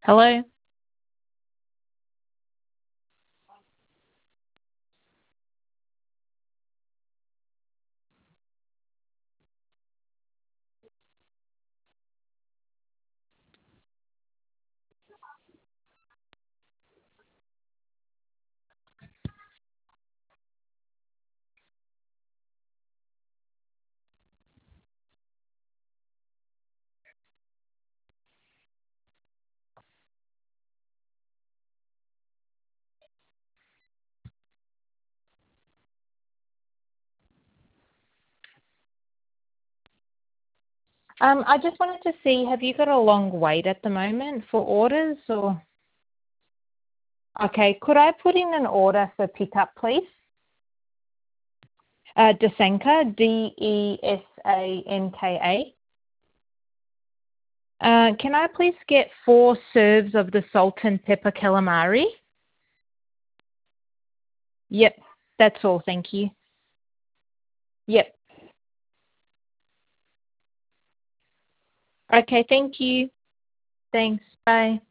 Hello? I just wanted to see, have you got a long wait at the moment for orders or? Okay, could I put in an order for pickup, please? Desanka, Desanka. Can I please get 4 serves of the salt and pepper calamari? Yep, that's all, thank you. Yep. Okay, thank you. Thanks, bye.